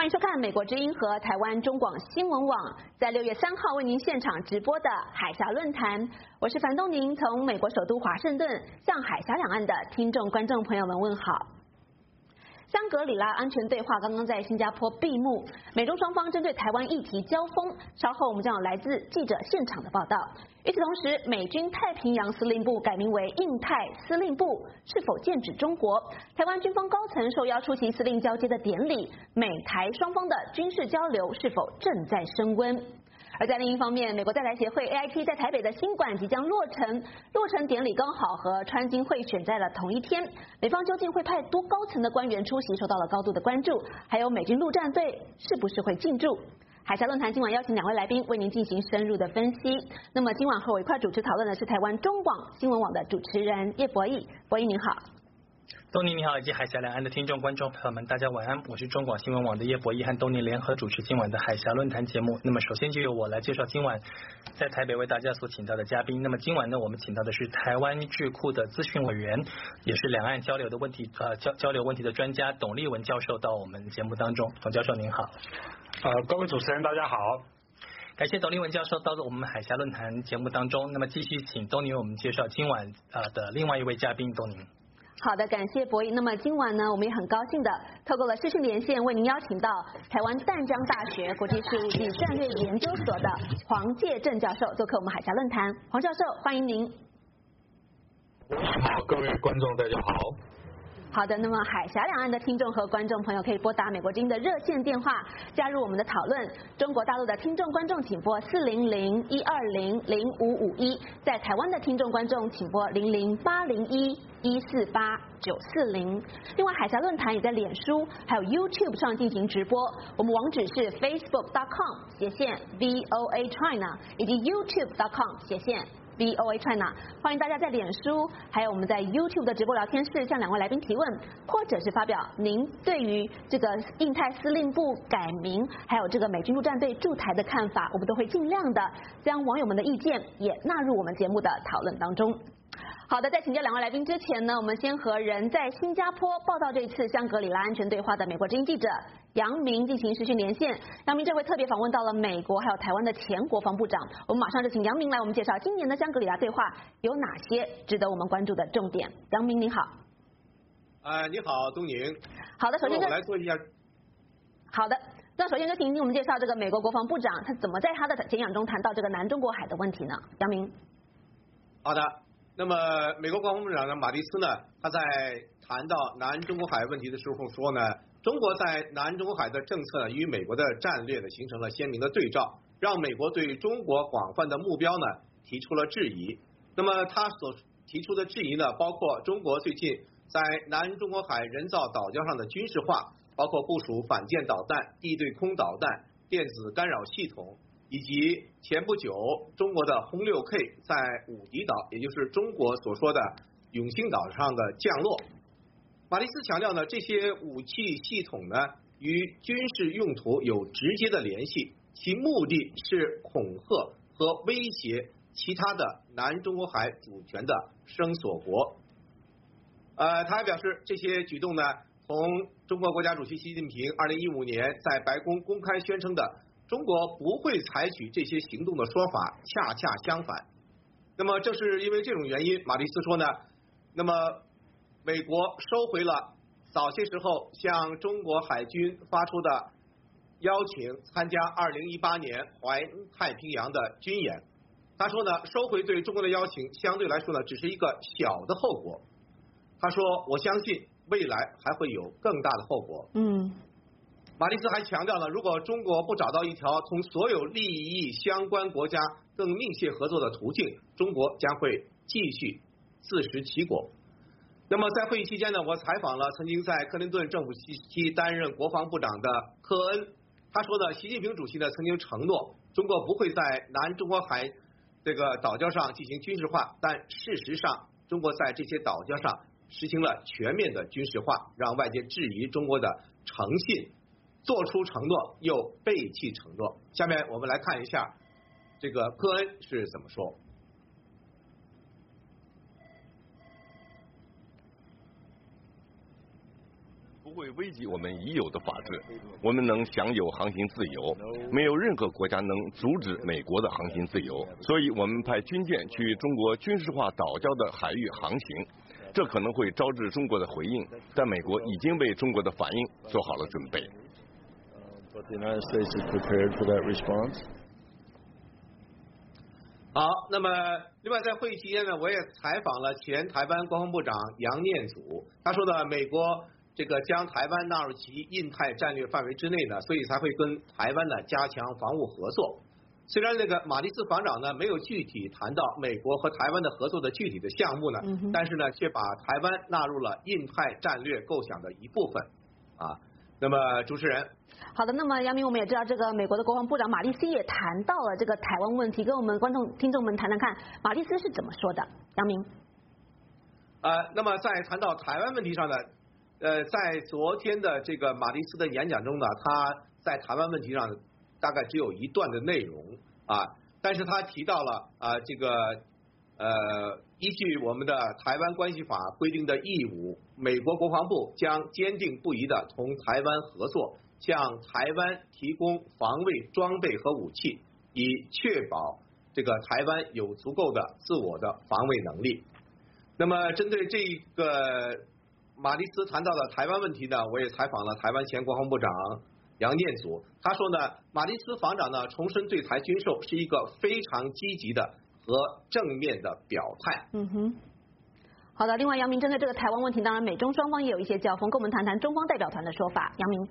迎收看美国之音和台湾中广新闻网在6月3号为您现场直播的海峡论坛。我是樊东宁，从美国首都华盛顿向海峡两岸的听众观众朋友们问好。香格里拉安全对话刚刚在新加坡闭幕，美中双方针对台湾议题交锋。稍后我们将有来自记者现场的报道。与此同时，美军太平洋司令部改名为印太司令部，是否剑指中国？台湾军方高层受邀出席司令交接的典礼，美台双方的军事交流是否正在升温？而在另一方面，美国在台协会 AIT 在台北的新馆即将落成典礼刚好和川金会选在了同一天。美方究竟会派多高层的官员出席，受到了高度的关注。还有美军陆战队是不是会进驻？海峡论坛今晚邀请2位来宾为您进行深入的分析。那么今晚和我一块主持讨论的是台湾中广新闻网的主持人叶博弈，博弈您好。 东尼你好，以及海峡两岸的听众观众朋友们，大家晚安。我是中广新闻网的叶博弈，和东尼联合主持今晚的海峡论坛节目。那么首先就由我来介绍今晚在台北为大家所请到的嘉宾。那么今晚呢，我们请到的是台湾智库的咨询委员，也是两岸交流问题的专家董立文教授到我们节目当中。董教授您好。 各位主持人大家好。 感谢董立文教授到了我们海峡论坛节目当中。那么继续请东尼为我们介绍今晚的另外一位嘉宾东尼。 好的，感谢博弈。那么今晚呢，我们也很高兴的透过了视讯连线，为您邀请到台湾淡江大学国际事务暨战略研究所的黄介正教授做客我们海峡论坛。黄教授，欢迎您。 好，各位观众大家好。 好的，那么海峡两岸的听众和观众朋友可以拨打美国之音的热线电话加入我们的讨论。中国大陆的听众观众请拨400-120-0551，在台湾的听众观众请拨00801-148-940。另外，海峡论坛也在脸书还有 YouTube 上进行直播，我们网址是 facebook.com/VOA China 以及 youtube.com/VOA China， 欢迎大家在脸书还有我们在 YouTube 的直播聊天室向2位来宾提问，或者是发表您对于这个印太司令部改名还有这个美军陆战队驻台的看法，我们都会尽量的将网友们的意见也纳入我们节目的讨论当中。好的，在请教2位来宾之前呢，我们先和人在新加坡报道这次香格里拉安全对话的美国之音记者杨明进行视讯连线。杨明这回特别访问到了美国还有台湾的前国防部长，我们马上就请杨明来我们介绍今年的香格里拉对话有哪些值得我们关注的重点。杨明您好。 你好，东宁。 好的，首先我来做一下。 好的，那首先就请我们介绍这个美国国防部长他怎么在他的演讲中谈到这个南中国海的问题呢？杨明。 好的。那么，美国国防部长呢，马蒂斯呢，他在谈到南中国海问题的时候说呢，中国在南中国海的政策呢，与美国的战略呢，形成了鲜明的对照，让美国对中国广泛的目标呢，提出了质疑。那么，他所提出的质疑呢，包括中国最近在南中国海人造岛礁上的军事化，包括部署反舰导弹、地对空导弹、电子干扰系统。以及前不久中国的轰6K 在武迪岛，也就是中国所说的永兴岛上的降落。马蒂斯强调呢，这些武器系统呢与军事用途有直接的联系，其目的是恐吓和威胁其他的南中国海主权的声索国。他还表示，这些举动呢，同中国国家主席习近平2015年在白宫公开宣称的中国不会采取这些行动的说法恰恰相反。那么正是因为这种原因，马蒂斯说呢，那么美国收回了早些时候向中国海军发出的邀请参加2018年环太平洋的军演。他说呢，收回对中国的邀请相对来说呢，只是一个小的后果。他说，我相信未来还会有更大的后果。马蒂斯还强调了，如果中国不找到一条同所有利益相关国家更密切合作的途径，中国将会继续自食其果。那么在会议期间呢，我采访了曾经在克林顿政府期担任国防部长的科恩，他说呢，习近平主席呢曾经承诺中国不会在南中国海这个岛礁上进行军事化，但事实上中国在这些岛礁上实行了全面的军事化，让外界质疑中国的诚信，做出承诺又背弃承诺。下面我们来看一下这个科恩是怎么说。 不会危及我们已有的法治，我们能享有航行自由，没有任何国家能阻止美国的航行自由。所以我们派军舰去中国军事化岛礁的海域航行，这可能会招致中国的回应，但美国已经为中国的反应做好了准备。 好，那么另外在会议期间呢，我也采访了前台湾国防部长杨念祖，他说呢，美国这个将台湾纳入其印太战略范围之内呢，所以才会跟台湾呢加强防务合作。虽然那个马蒂斯防长呢没有具体谈到美国和台湾的合作的具体的项目呢，但是呢却把台湾纳入了印太战略构想的一部分啊。那么主持人。 好的，那么杨明，我们也知道这个美国的国防部长马蒂斯也谈到了这个台湾问题，跟我们听众们谈谈看，马蒂斯是怎么说的？杨明。 那么在谈到台湾问题上呢，在昨天的这个马蒂斯的演讲中呢，他在台湾问题上大概只有一段的内容啊，但是他提到了这个依据我们的台湾关系法规定的义务，美国国防部将坚定不移地同台湾合作，向台湾提供防卫装备和武器，以确保这个台湾有足够的自我的防卫能力。那么针对这个马蒂斯谈到的台湾问题呢，我也采访了台湾前国防部长杨念祖，他说呢，马蒂斯防长呢重申对台军售是一个非常积极的和正面的表态。 好的，另外杨明针对这个台湾问题，当然美中双方也有一些交锋，跟我们谈谈中方代表团的说法。杨明。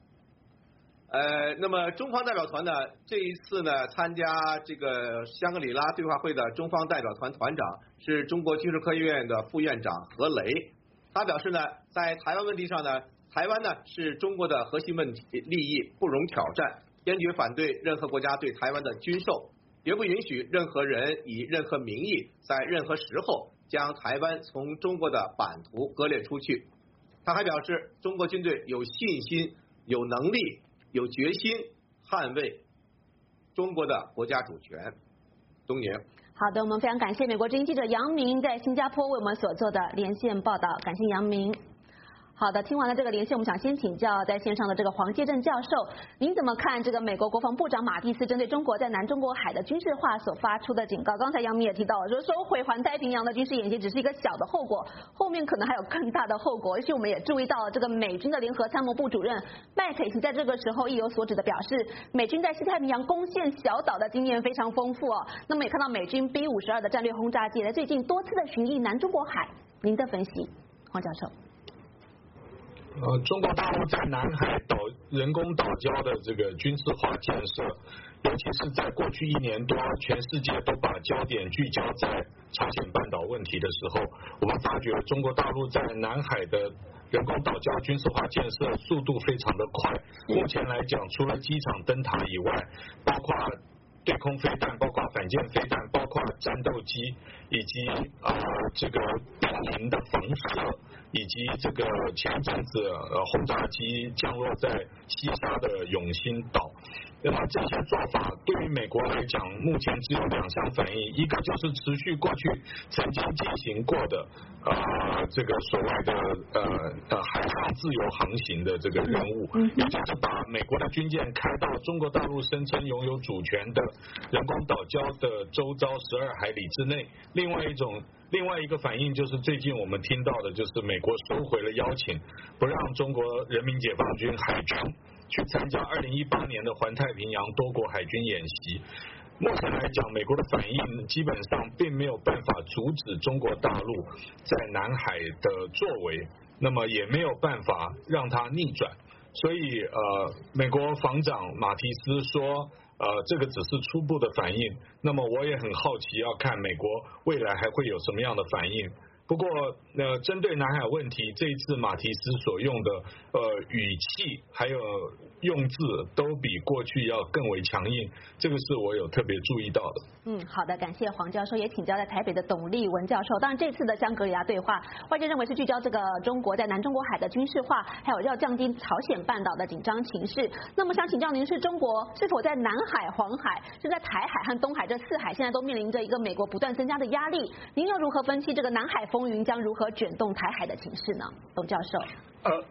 那么中方代表团呢，这一次呢参加这个香格里拉对话会的中方代表团团长是中国军事科学院的副院长何雷，他表示呢，在台湾问题上呢，台湾呢是中国的核心问题利益，不容挑战，坚决反对任何国家对台湾的军售，绝不允许任何人以任何名义在任何时候将台湾从中国的版图割裂出去。他还表示，中国军队有信心、有能力、有决心捍卫中国的国家主权。东宁。 好的，我们非常感谢美国之音记者杨明在新加坡为我们所做的连线报道，感谢杨明。好的，听完了这个连线，我们想先请教在线上的这个黄介正教授，您怎么看这个美国国防部长马蒂斯针对中国在南中国海的军事化所发出的警告？刚才杨明也提到了，说收回环太平洋的军事演习只是一个小的后果，后面可能还有更大的后果。而且我们也注意到了，这个美军的联合参谋部主任麦凯奇在这个时候意有所指的表示，美军在西太平洋攻陷小岛的经验非常丰富哦。那么也看到美军 B-52的战略轰炸机在最近多次的巡弋南中国海，您的分析，黄教授。 中国大陆在南海人工岛礁的这个军事化建设，尤其是在过去1年多，全世界都把焦点聚焦在朝鲜半岛问题的时候，我们发觉中国大陆在南海的人工岛礁军事化建设速度非常的快。目前来讲，除了机场灯塔以外，包括对空飞弹，包括反舰飞弹，包括战斗机，以及这个兵营的房舍，以及这个前阵子轰炸机降落在西沙的永兴岛。那么这些做法对于美国来讲，目前只有2项反应，一个就是持续过去曾经进行过的这个所谓的海上自由航行的这个任务，也就是把美国的军舰开到中国大陆声称拥有主权的人工岛礁的周遭12海里之内。另外一个反应就是最近我们听到的，就是美国收回了邀请，不让中国人民解放军海军去参加2018年的环太平洋多国海军演习。目前来讲，美国的反应基本上并没有办法阻止中国大陆在南海的作为，那么也没有办法让它逆转。所以美国防长马蒂斯说这个只是初步的反应，那么我也很好奇要看美国未来还会有什么样的反应。不过针对南海问题，这一次马蒂斯所用的语气还有用字都比过去要更为强硬，这个是我有特别注意到的。 好的，感谢黄教授，也请教在台北的董立文教授。当然这次的香格里拉对话，外界认为是聚焦这个中国在南中国海的军事化，还有要降低朝鲜半岛的紧张情势。那么想请教您，是中国是否在南海、黄海，是在台海和东海这4海现在都面临着一个美国不断增加的压力？您又如何分析这个南海风云将如何卷动台海的情势呢？董教授。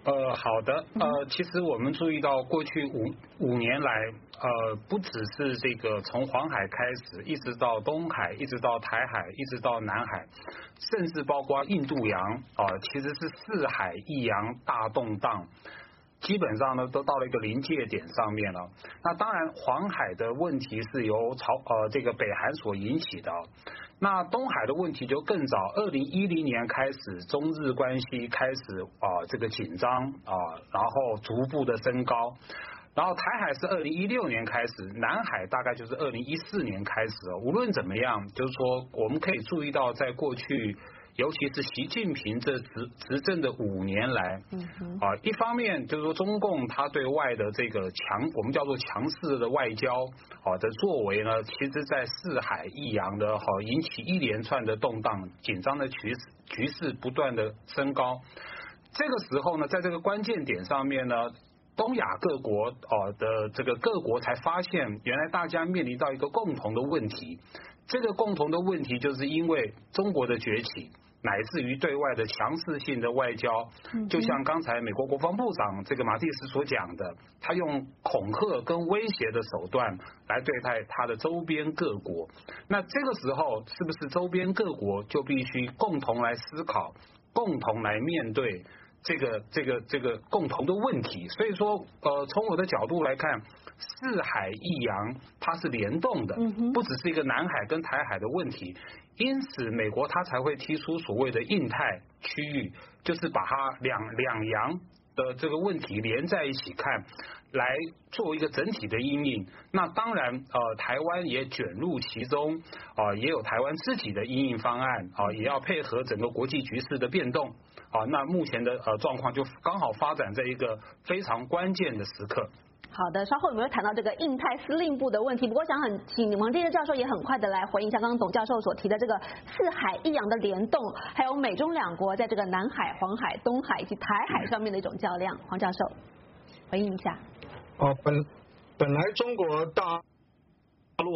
好的，其实我们注意到过去五年来，不只是这个从黄海开始，一直到东海，一直到台海，一直到南海，甚至包括印度洋其实是四海一洋大动荡。基本上呢，都到了一个临界点上面了。那当然，黄海的问题是由这个北韩所引起的。那东海的问题就更早，2010年开始，中日关系开始这个紧张然后逐步的升高。然后台海是2016年开始，南海大概就是2014年开始了。无论怎么样，就是说我们可以注意到，在过去，尤其是习近平这执政的5年来，一方面就是说中共他对外的这个我们叫做强势的外交的作为呢，其实在四海一洋的引起一连串的动荡、紧张的局势不断的升高。这个时候呢，在这个关键点上面呢，东亚各国的这个各国才发现，原来大家面临到一个共同的问题。这个共同的问题就是因为中国的崛起，乃至于对外的强势性的外交，就像刚才美国国防部长这个马蒂斯所讲的，他用恐吓跟威胁的手段来对待他的周边各国。那这个时候，是不是周边各国就必须共同来思考，共同来面对这个共同的问题？所以说，从我的角度来看，四海一洋它是联动的，不只是一个南海跟台海的问题。因此，美国它才会提出所谓的印太区域，就是把它两洋的这个问题连在一起看，来做一个整体的因应。那当然，台湾也卷入其中，也有台湾自己的因应方案，也要配合整个国际局势的变动。那目前的状况就刚好发展在一个非常关键的时刻。 好的，稍后我们会谈到这个印太司令部的问题，不过想请王介教授也很快的来回应一下刚刚董教授所提的这个四海一洋的联动，还有美中两国在这个南海、黄海、东海以及台海上面的一种较量。黄教授回应一下。 本来中国大陆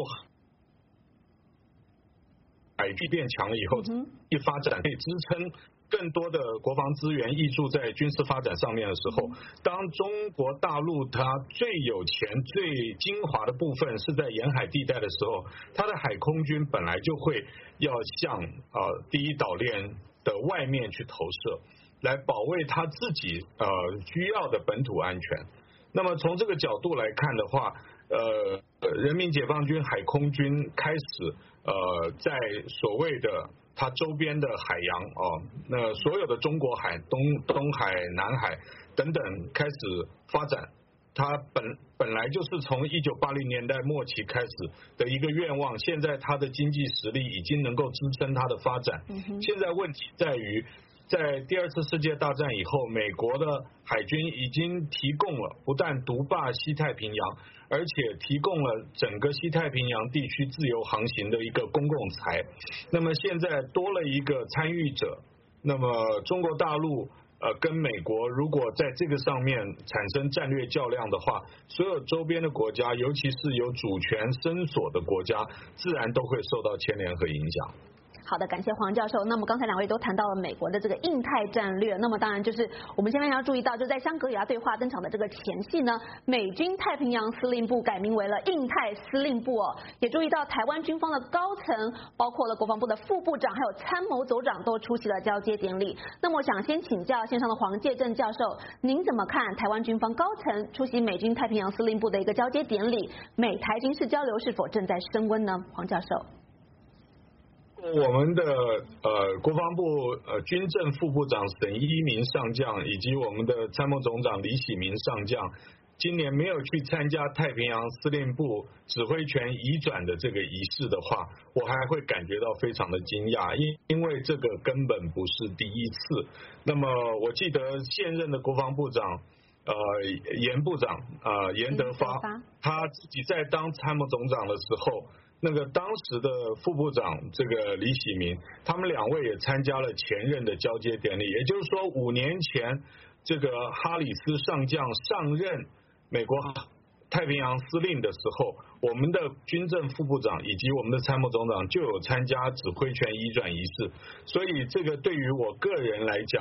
海军变强了以后，一发展可以支撑更多的国防资源挹注在军事发展上面的时候，当中国大陆它最有钱、最精华的部分是在沿海地带的时候，它的海空军本来就会要向第一岛链的外面去投射，来保卫它自己需要的本土安全。那么从这个角度来看的话，人民解放军海空军开始在所谓的它周边的海洋那所有的中国海、东海、南海等等开始发展，它本来就是从1980年代末期开始的一个愿望，现在它的经济实力已经能够支撑它的发展。现在问题在于，在第2次世界大战以后，美国的海军已经提供了不但独霸西太平洋，而且提供了整个西太平洋地区自由航行的一个公共财。那么现在多了一个参与者，那么中国大陆跟美国如果在这个上面产生战略较量的话，所有周边的国家，尤其是有主权伸索的国家，自然都会受到牵连和影响。 好的，感谢黄教授。那么刚才两位都谈到了美国的这个印太战略，那么当然就是我们现在要注意到，就在香格里拉对话登场的这个前夕呢，美军太平洋司令部改名为了印太司令部也注意到台湾军方的高层，包括了国防部的副部长还有参谋总长都出席了交接典礼。那么我想先请教线上的黄介正教授，您怎么看台湾军方高层出席美军太平洋司令部的一个交接典礼？美台军事交流是否正在升温呢？黄教授。 我们的国防部军政副部长沈一鸣上将以及我们的参谋总长李喜明上将，今年没有去参加太平洋司令部指挥权移转的这个仪式的话，我还会感觉到非常的惊讶，因为这个根本不是第一次。那么我记得现任的国防部长严部长严德发，他自己在当参谋总长的时候，那个当时的副部长这个李喜明，他们2位也参加了前任的交接典礼。也就是说，5年前这个哈里斯上将上任美国太平洋司令的时候，我们的军政副部长以及我们的参谋总长就有参加指挥权移转仪式。所以这个对于我个人来讲，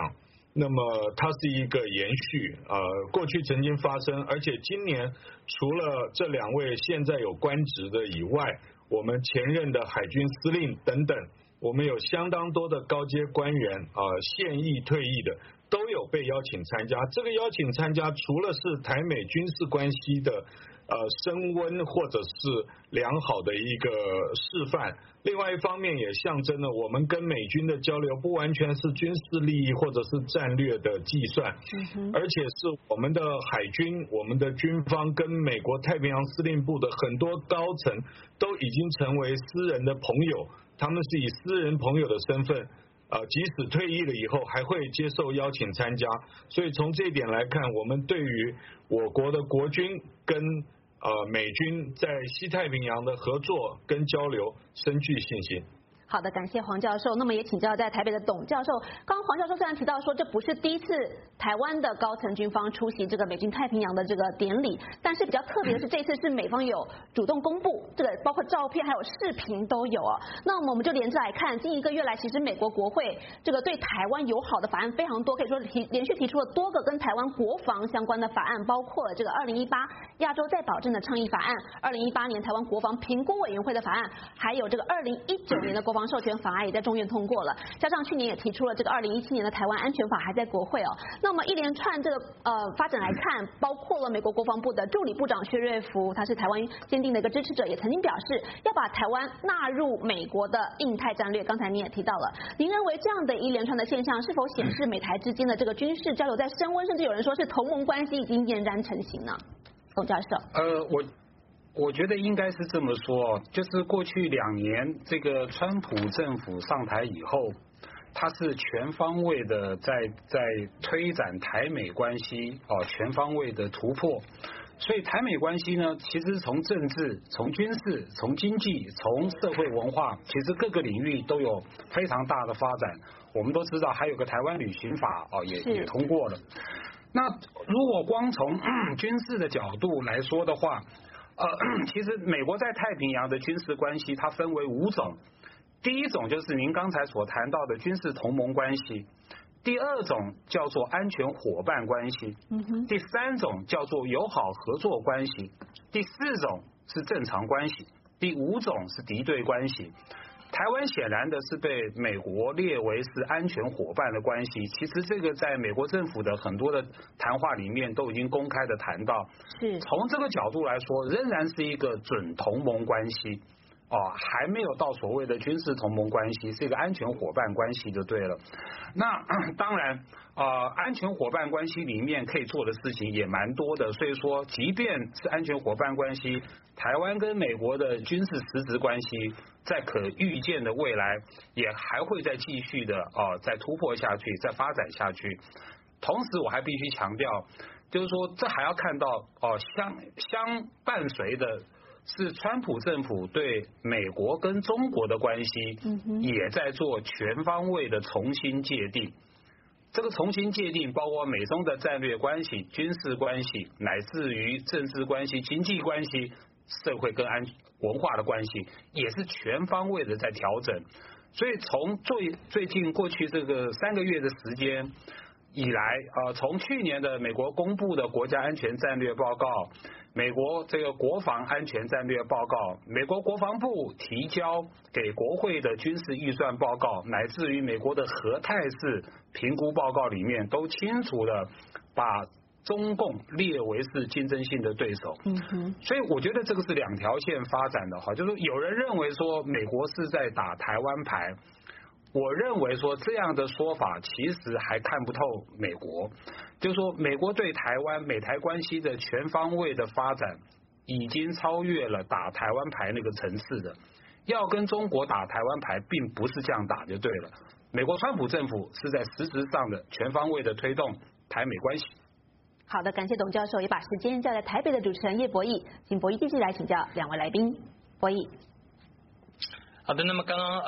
那么它是一个延续，过去曾经发生，而且今年除了这2位现在有官职的以外，我们前任的海军司令等等，我们有相当多的高阶官员现役退役的都有被邀请参加。这个邀请参加除了是台美军事关系的升温或者是良好的一个示范，另外一方面也象征了我们跟美军的交流不完全是军事利益或者是战略的计算，而且是我们的海军、我们的军方跟美国太平洋司令部的很多高层都已经成为私人的朋友，他们是以私人朋友的身份即使退役了以后还会接受邀请参加，所以从这一点来看，我们对于我国的国军跟美军在西太平洋的合作跟交流深具信心。 好的，感谢黄教授。那么也请教在台北的董教授，刚刚黄教授虽然提到说这不是第一次台湾的高层军方出席这个美军太平洋的这个典礼，但是比较特别的是这次是美方有主动公布这个，包括照片还有视频都有啊。那么我们就连着来看，近1个月来，其实美国国会这个对台湾友好的法案非常多，可以说连续提出了多个跟台湾国防相关的法案，包括了这个2018亚洲再保证的倡议法案，2018年台湾国防评估委员会的法案，还有这个2019年的国防授权法案也在众院通过了，加上去年也提出了这个2017年的台湾安全法还在国会哦。那么一连串这个发展来看，包括了美国国防部的助理部长薛瑞福，他是台湾坚定的一个支持者，也曾经表示要把台湾纳入美国的印太战略。刚才你也提到了，您认为这样的一连串的现象是否显示美台之间的这个军事交流在升温，甚至有人说是同盟关系已经俨然成型呢？董教授。 我觉得应该是这么说，就是过去2年这个川普政府上台以后，他是全方位的在推展台美关系全方位的突破，所以台美关系呢，其实从政治、从军事、从经济、从社会文化，其实各个领域都有非常大的发展。我们都知道还有个台湾旅行法也通过了。那如果光从军事的角度来说的话，其实美国在太平洋的军事关系它分为5种，第一种就是您刚才所谈到的军事同盟关系，第2种叫做安全伙伴关系，第3种叫做友好合作关系，第4种是正常关系，第5种是敌对关系。台湾显然的是被美国列为是安全伙伴的关系，其实这个在美国政府的很多的谈话里面都已经公开的谈到，从这个角度来说仍然是一个准同盟关系还没有到所谓的军事同盟关系，是一个安全伙伴关系就对了。那当然安全伙伴关系里面可以做的事情也蛮多的，所以说即便是安全伙伴关系，台湾跟美国的军事实质关系在可预见的未来也还会再继续的再突破下去，再发展下去。同时我还必须强调，就是说这还要看到相伴随的是川普政府对美国跟中国的关系也在做全方位的重新界定。这个重新界定包括美中的战略关系、军事关系，乃至于政治关系、经济关系、社会跟文化的关系，也是全方位的在调整。所以从最近过去这个3个月的时间以来从去年的美国公布的国家安全战略报告，美国这个国防安全战略报告，美国国防部提交给国会的军事预算报告，乃至于美国的核态势评估报告里面，都清楚的把中共列为是竞争性的对手。所以我觉得这个是2条线发展的就是有人认为说美国是在打台湾牌，我认为说这样的说法其实还看不透美国，就是说美国对台湾美台关系的全方位的发展已经超越了打台湾牌那个层次的，要跟中国打台湾牌并不是这样打就对了。美国川普政府是在实质上的全方位的推动台美关系。 好的，感谢董教授，也把时间交给台北的主持人叶博弈，请博弈继续来请教2位来宾。博弈。 好的，那么刚刚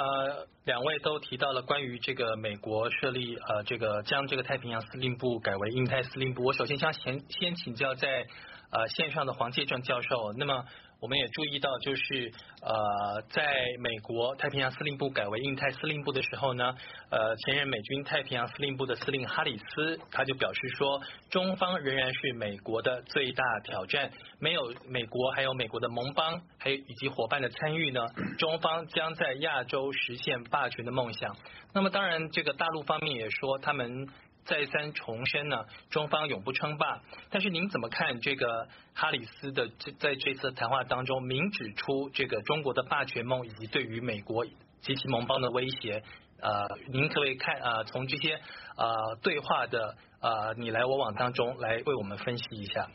2位都提到了关于这个美国设立将这个太平洋司令部改为印太司令部。我首先先请教在线上的黄介正教授，那么我们也注意到，就是在美国太平洋司令部改为印太司令部的时候呢，前任美军太平洋司令部的司令哈里斯他就表示说，中方仍然是美国的最大挑战，没有美国还有美国的盟邦还有以及伙伴的参与呢，中方将在亚洲实现霸权的梦想。那么当然，这个大陆方面也说他们再三重申呢，中方永不称霸。但是您怎么看这个哈里斯的在这次谈话当中明指出这个中国的霸权梦以及对于美国及其盟邦的威胁？您可不可以看从这些对话的你来我往当中来为我们分析一下？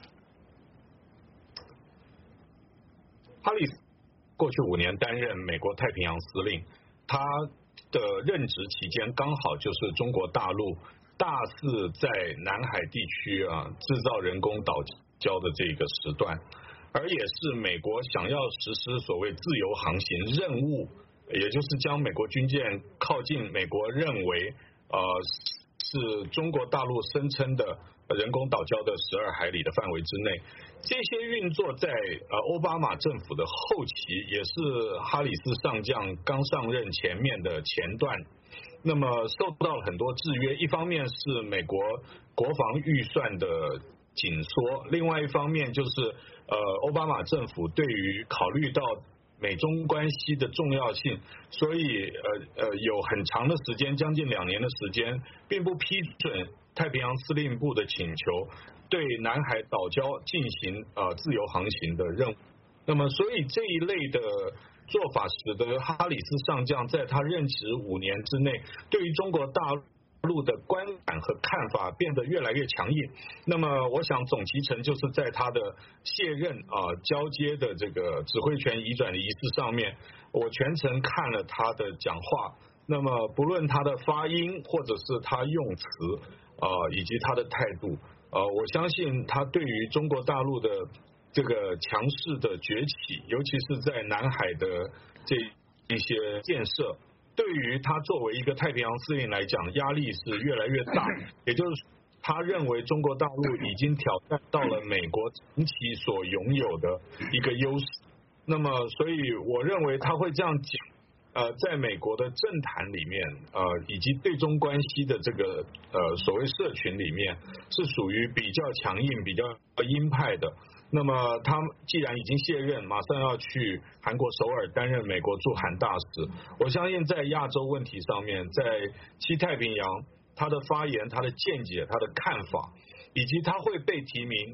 哈里斯过去5年担任美国太平洋司令，他的任职期间刚好就是中国大陆大肆在南海地区制造人工岛礁的这个时段，而也是美国想要实施所谓自由航行任务，也就是将美国军舰靠近美国认为是中国大陆声称的人工岛礁的12海里的范围之内。这些运作在奥巴马政府的后期，也是哈里斯上将刚上任前面的前段，那么受到了很多制约。一方面是美国国防预算的紧缩，另外一方面就是奥巴马政府对于考虑到美中关系的重要性，所以有很长的时间，将近2年的时间，并不批准太平洋司令部的请求，对南海岛礁进行自由航行的任务。那么，所以这一类的做法使得哈里斯上将在他任职5年之内，对于中国大陆的观感和看法变得越来越强硬。那么我想总其成就是在他的卸任交接的这个指挥权移转的仪式上面，我全程看了他的讲话，那么不论他的发音或者是他用词以及他的态度，我相信他对于中国大陆的这个强势的崛起，尤其是在南海的这一些建设，对于他作为一个太平洋司令来讲，压力是越来越大。也就是他认为中国大陆已经挑战到了美国长期所拥有的一个优势。那么，所以我认为他会这样讲，在美国的政坛里面，以及对中关系的这个所谓社群里面，是属于比较强硬、比较鹰派的。那么他既然已经卸任，马上要去韩国首尔担任美国驻韩大使，我相信在亚洲问题上面，在西太平洋，他的发言、他的见解、他的看法，以及他会被提名，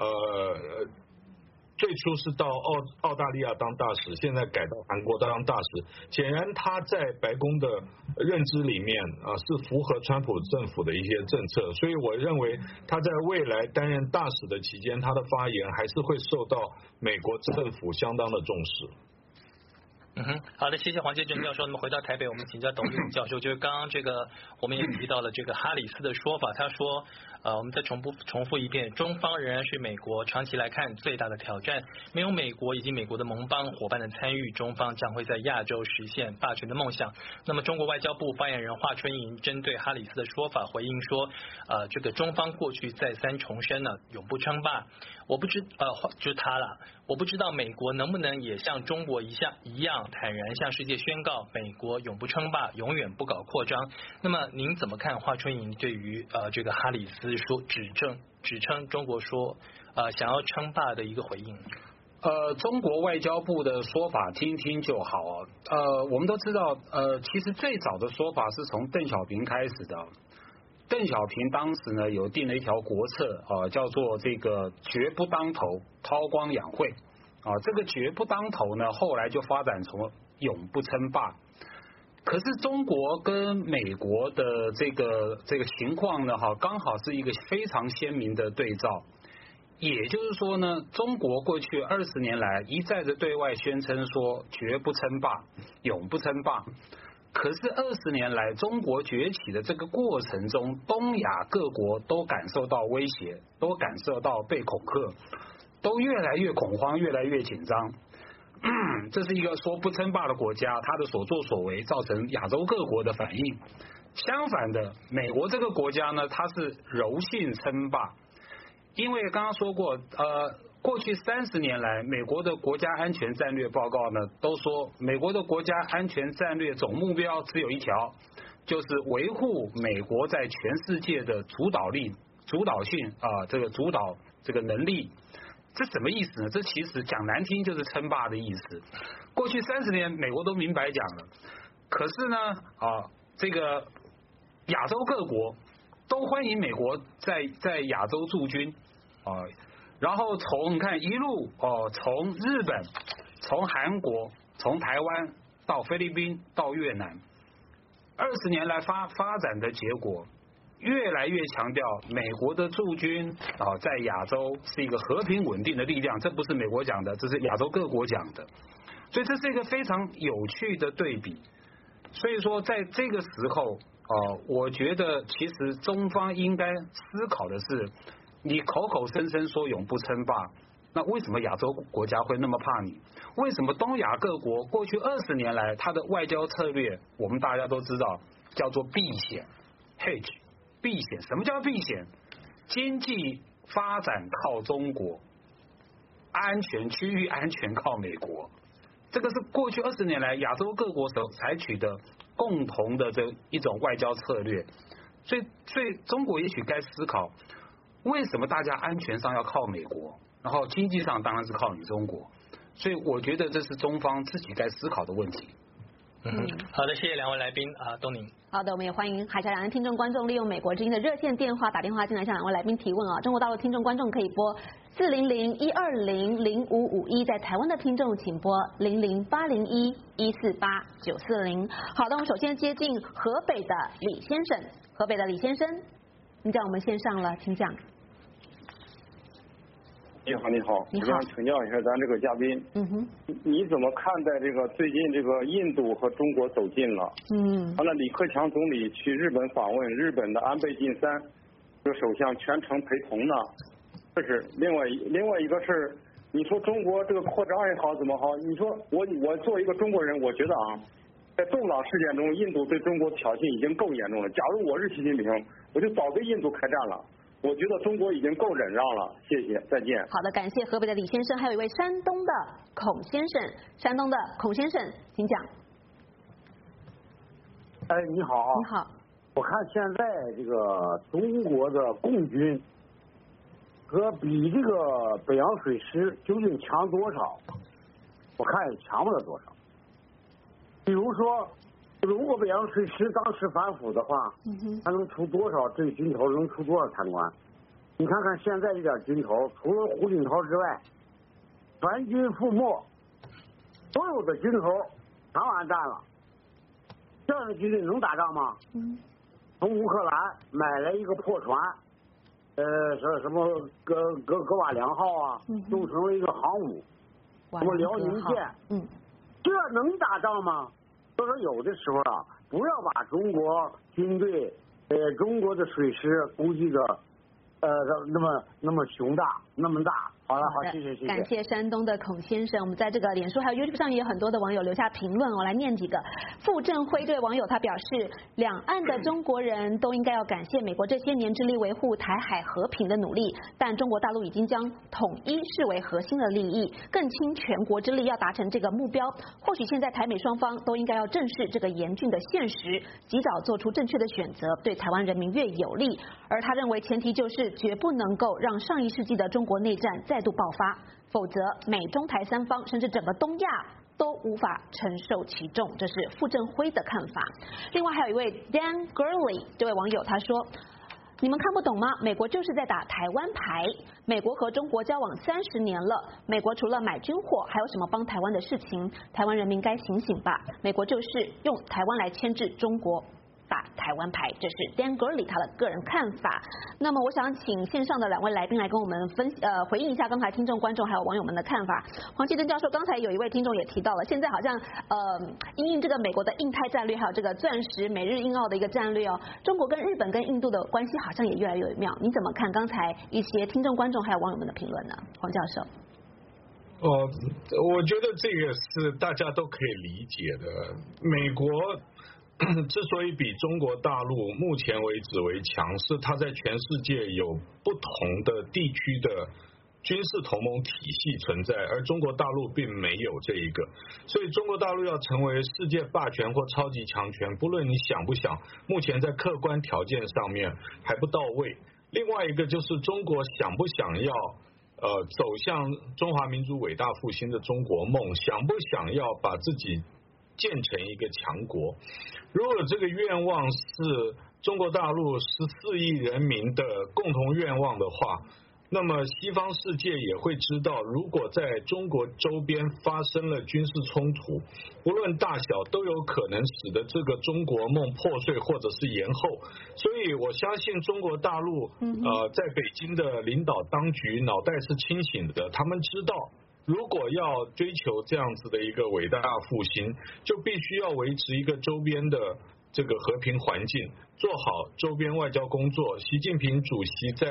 最初是到澳大利亚当大使，现在改到韩国当大使。显然他在白宫的认知里面是符合川普政府的一些政策，所以我认为他在未来担任大使的期间，他的发言还是会受到美国政府相当的重视。 好的，谢谢黄介正教授。那么回到台北，我们请教董立武教授，就是刚刚这个我们也提到了这个哈里斯的说法，他说我们再重复一遍，中方仍然是美国长期来看最大的挑战，没有美国以及美国的盟邦伙伴的参与，中方将会在亚洲实现霸权的梦想。那么中国外交部发言人华春莹针对哈里斯的说法回应说，这个中方过去再三重申呢，永不称霸。就是他了，我不知道美国能不能也像中国一样坦然向世界宣告，美国永不称霸，永远不搞扩张。那么您怎么看华春莹对于这个哈里斯说指称中国说想要称霸的一个回应？ 中国外交部的说法听听就好我们都知道其实最早的说法是从邓小平开始的。邓小平当时呢有定了一条国策叫做这个绝不当头，韬光养晦这个绝不当头呢后来就发展成永不称霸。可是中国跟美国的这个情况呢刚好是一个非常鲜明的对照。也就是说呢，中国过去20年来一再的对外宣称说绝不称霸，永不称霸。可是20年来中国崛起的这个过程中，东亚各国都感受到威胁，都感受到被恐吓，都越来越恐慌，越来越紧张。这是一个说不称霸的国家，他的所作所为造成亚洲各国的反应。相反的，美国这个国家呢，它是柔性称霸。 因为刚刚说过，过去30年来，美国的国家安全战略报告呢，都说美国的国家安全战略总目标只有一条，就是维护美国在全世界的主导性主导这个能力。这什么意思呢？这其实讲难听就是称霸的意思。过去30年，美国都明白讲了，可是呢，这个亚洲各国都欢迎美国在亚洲驻军，然后你看一路从日本、从韩国、从台湾到菲律宾到越南，20年来发展的结果，越来越强调美国的驻军在亚洲是一个和平稳定的力量，这不是美国讲的，这是亚洲各国讲的，所以这是一个非常有趣的对比。所以说，在这个时候，我觉得其实中方应该思考的是，你口口声声说永不称霸，那为什么亚洲国家会那么怕你？为什么东亚各国过去20年来它的外交策略，我们大家都知道叫做避险 hedge， 避险。什么叫避险？经济发展靠中国，区域安全靠美国。这个是过去20年来亚洲各国所采取的共同的这一种外交策略。所以中国也许该思考，为什么大家安全上要靠美国，然后经济上当然是靠你中国。所以我觉得这是中方自己该思考的问题。 好的，谢谢2位来宾东宁。 好的，我们也欢迎海峡两岸听众观众利用美国之音的热线电话打电话进来向2位来宾提问中国大陆听众观众可以拨400-120-0551，在台湾的听众请拨00801-148-940。好的，我们首先接近河北的李先生。河北的李先生，您在我们线上了，请讲。 你好，你好，我想请教一下咱这个嘉宾，你怎么看待这个最近这个印度和中国走近了？完了，李克强总理去日本访问，日本的安倍晋三这个首相全程陪同呢。这是另外一个是，你说中国这个扩张也好怎么好？你说我作为一个中国人，我觉得在洞朗事件中，印度对中国挑衅已经够严重了。假如我是习近平，我就早对印度开战了。我觉得中国已经够忍让了，谢谢，再见。 好的，感谢河北的李先生，还有一位山东的孔先生。山东的孔先生，请讲。 你好。 你好。 我看现在这个中国的共军和比这个北洋水师究竟强多少？我看也强不了多少。比如说，如果北洋水师当时反腐的话，他能出多少这个军头，能出多少贪官？你看看现在这点军头，除了胡锦涛之外，全军覆没，所有的军头全完蛋了。这样的军队能打仗吗？从乌克兰买来一个破船，什么格瓦良号弄成了一个航母，什么辽宁舰，这能打仗吗？所以说有的时候不要把中国军队中国的水师估计的那么雄大那么大。好了，好，谢谢。 感谢山东的孔先生。我们在这个脸书还有 YouTube 上也有很多的网友留下评论，我来念几个。傅振辉这位网友他表示，两岸的中国人都应该要感谢美国这些年致力维护台海和平的努力，但中国大陆已经将统一视为核心的利益，更倾全国之力要达成这个目标。或许现在台美双方都应该要正视这个严峻的现实，及早做出正确的选择，对台湾人民越有利。而他认为前提就是绝不能够让上一世纪的中国内战再度爆发，否则美中台三方甚至整个东亚都无法承受其重。这是傅振辉的看法。另外还有一位 Dan Gurley 这位网友他说，你们看不懂吗？美国就是在打台湾牌。美国和中国交往30年了，美国除了买军火还有什么帮台湾的事情？台湾人民该醒醒吧。美国就是用台湾来牵制中国，打台湾牌。这是 Dan Gurley 他的个人看法。那么我想请线上的2位来宾来跟我们回应一下刚才听众观众还有网友们的看法。黄奇登教授，刚才有一位听众也提到了，现在好像因应这个美国的印太战略还有这个钻石美日印澳的一个战略中国跟日本跟印度的关系好像也越来越妙。你怎么看刚才一些听众观众还有网友们的评论呢？黄教授。 我觉得这个是大家都可以理解的。美国之所以比中国大陆目前为止为强，是它在全世界有不同的地区的军事同盟体系存在，而中国大陆并没有这一个，所以中国大陆要成为世界霸权或超级强权，不论你想不想，目前在客观条件上面还不到位。另外一个就是中国想不想要走向中华民族伟大复兴的中国梦，想不想要把自己建成一个强国。如果这个愿望是中国大陆14亿人民的共同愿望的话，那么西方世界也会知道，如果在中国周边发生了军事冲突，不论大小，都有可能使得这个中国梦破碎或者是延后。所以我相信中国大陆在北京的领导当局脑袋是清醒的，他们知道如果要追求这样子的一个伟大复兴，就必须要维持一个周边的这个和平环境，做好周边外交工作。习近平主席在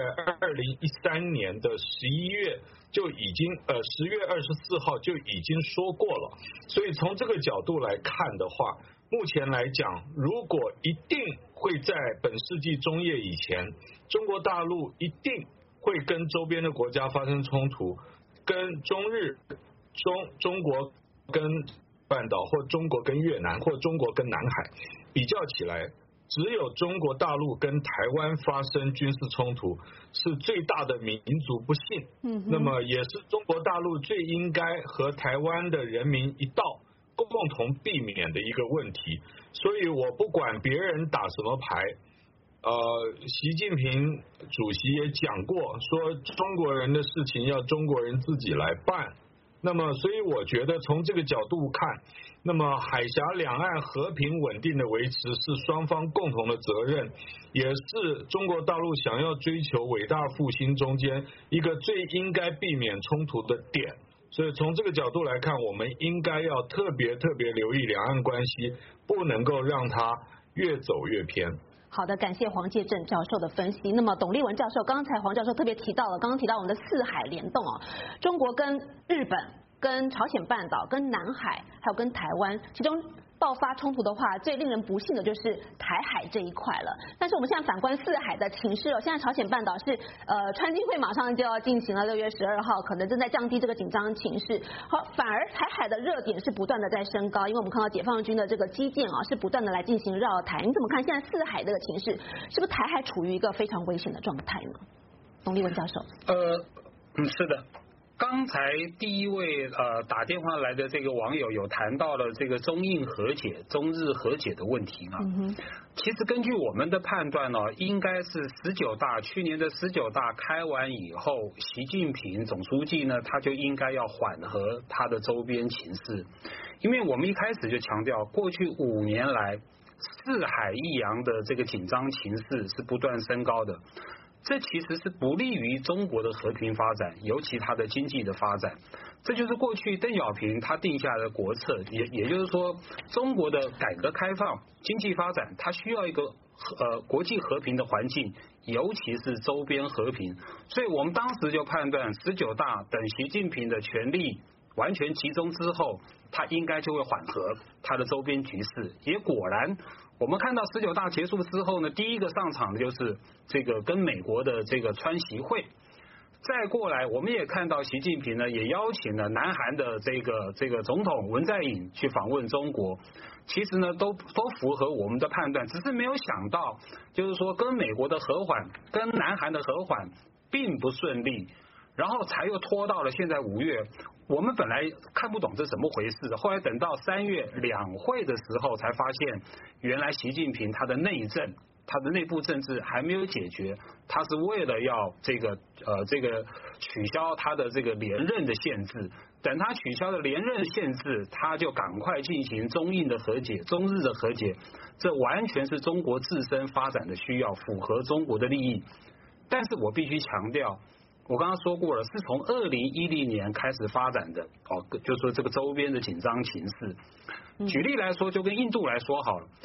2013年的11月就已经10月24号就已经说过了。所以从这个角度来看的话，目前来讲，如果一定会在本世纪中叶以前，中国大陆一定会跟周边的国家发生冲突，跟中日、中国跟半岛，或中国跟越南，或中国跟南海比较起来，只有中国大陆跟台湾发生军事冲突是最大的民族不幸，那么也是中国大陆最应该和台湾的人民一道共同避免的一个问题。所以我不管别人打什么牌，习近平主席也讲过，说中国人的事情要中国人自己来办。那么所以我觉得从这个角度看，那么海峡两岸和平稳定的维持是双方共同的责任，也是中国大陆想要追求伟大复兴中间一个最应该避免冲突的点。所以从这个角度来看，我们应该要特别留意两岸关系，不能够让它越走越偏。 好的，感谢黄介正教授的分析。那么董立文教授，刚才黄教授特别提到了，刚刚提到我们的四海联动哦，中国跟日本、跟朝鲜半岛、跟南海，还有跟台湾，其中爆发冲突的话，最令人不幸的就是台海这一块了。但是我们现在反观四海的情势哦，现在朝鲜半岛是川金会马上就要进行了，6月12号，可能正在降低这个紧张情势。好，反而台海的热点是不断的在升高，因为我们看到解放军的这个基建啊，是不断的来进行绕台。你怎么看现在四海这个情势，是不是台海处于一个非常危险的状态呢？董立文教授。 是的。刚才第一位打电话来的这个网友有谈到了这个中印和解、中日和解的问题嘛？其实根据我们的判断呢，应该是去年的19大开完以后，习近平总书记呢，他就应该要缓和他的周边情势，因为我们一开始就强调，过去5年来四海一洋的这个紧张情势是不断升高的。这其实是不利于中国的和平发展，尤其它的经济的发展。这就是过去邓小平他定下的国策，也就是说，中国的改革开放、经济发展，它需要一个国际和平的环境，尤其是周边和平。所以我们当时就判断，19大等习近平的权力完全集中之后，他应该就会缓和他的周边局势。也果然。我们看到19大结束之后呢，第一个上场的就是这个跟美国的这个川习会，再过来我们也看到习近平呢也邀请了南韩的这个总统文在寅去访问中国，其实呢都符合我们的判断，只是没有想到就是说跟美国的和缓、跟南韩的和缓并不顺利，然后才又拖到了现在5月。我们本来看不懂这怎么回事，后来等到3月两会的时候才发现，原来习近平他的内政、他的内部政治还没有解决，他是为了要这个取消他的这个连任的限制，等他取消了连任限制，他就赶快进行中印的和解、中日的和解，这完全是中国自身发展的需要，符合中国的利益。但是我必须强调。我刚刚说过了，是从2010年开始发展的就说这个周边的紧张情势。举例来说，就跟印度来说好了，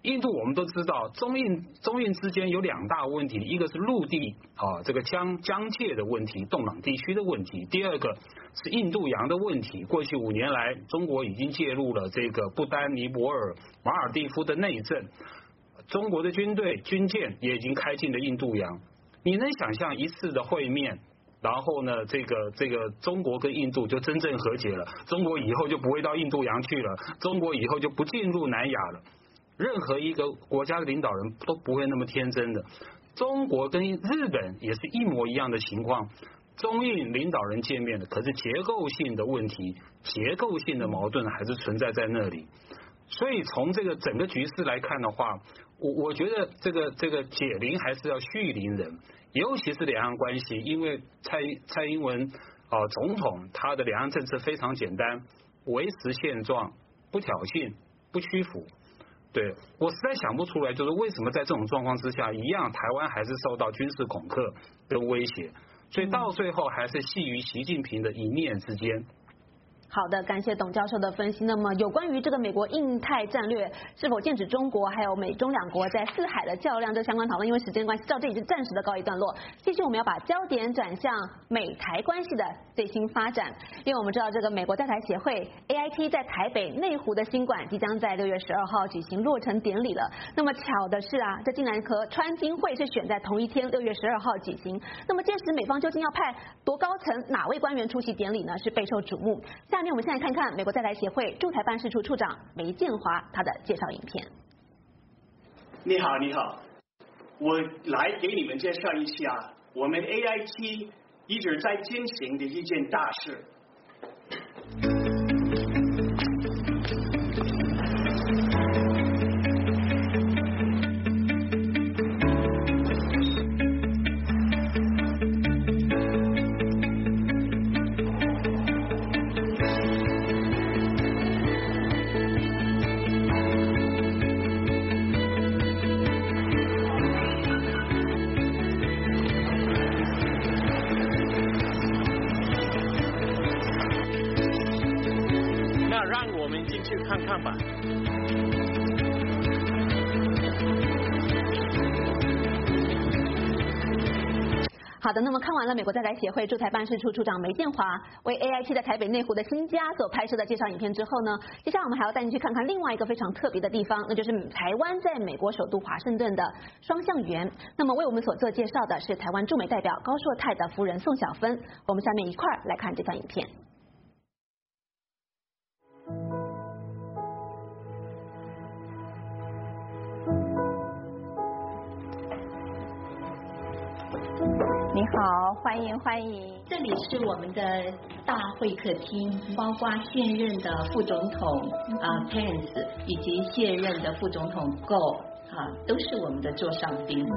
印度我们都知道，中印之间有2大问题，一个是陆地这个疆界的问题，洞朗地区的问题；第二个是印度洋的问题。过去5年来，中国已经介入了这个不丹、尼泊尔、马尔地夫的内政，中国的军队军舰也已经开进了印度洋。你能想象一次的会面？然后呢，这个中国跟印度就真正和解了，中国以后就不会到印度洋去了，中国以后就不进入南亚了。任何一个国家的领导人都不会那么天真的。中国跟日本也是一模一样的情况，中印领导人见面的，可是结构性的问题、结构性的矛盾还是存在在那里。所以从这个整个局势来看的话，我觉得这个解铃还是要续铃人。尤其是两岸关系，因为蔡英文总统他的两岸政策非常简单，维持现状，不挑衅，不屈服。对，我实在想不出来，就是为什么在这种状况之下，一样台湾还是受到军事恐吓跟威胁，所以到最后还是系于习近平的一念之间。 好的，感谢董教授的分析。那么有关于这个美国印太战略是否剑指中国，还有美中两国在四海的较量这相关讨论，因为时间关系，到这里就暂时的告一段落。继续我们要把焦点转向美台关系的最新发展，因为我们知道这个美国在台协会 AIT 在台北内湖的新馆即将在6月12号举行落成典礼了。那么巧的是啊，这竟然和川金会是选在同一天6月12号举行。那么届时美方究竟要派多高层哪位官员出席典礼呢？是备受瞩目。下面我们现在看看美国在台协会驻台办事处处长梅建华他的介绍影片。 你好，你好，我来给你们介绍一下我们 AIT 一直在进行的一件大事。 看看吧。 好的，那么看完了美国在台协会驻台办事处处长梅建华为 AIT 在台北内湖的新家所拍摄的介绍影片之后呢，接下来我们还要带您去看看另外一个非常特别的地方，那就是台湾在美国首都华盛顿的双橡园。那么为我们所做介绍的是台湾驻美代表高硕泰的夫人宋小芬，我们下面一块儿来看这段影片。 你好，欢迎欢迎。 这里是我们的大会客厅，包括现任的副总统Pence 以及现任的副总统 Gore 都是我们的座上宾。